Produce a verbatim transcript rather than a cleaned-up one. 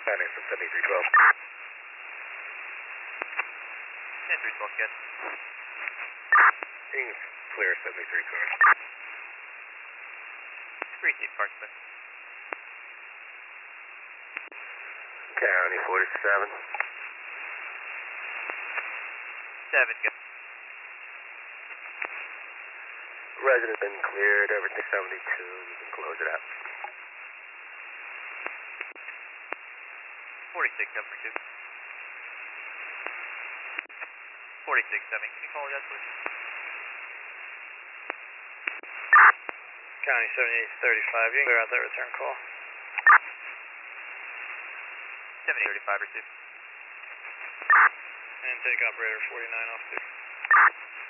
Anderson, seventy-three twelve. seventy-three twelve, good. Things clear, seventy-three car. Receive park, sir. County forty-seven. seven, good. Resident been cleared, everything seventy-two, you can close it out. forty-six, seven for two. forty-six, seven, can you call that, please? County seventy-eight thirty-five, you can clear out that return call. seventy thirty-five, receive. And take operator forty-nine off two.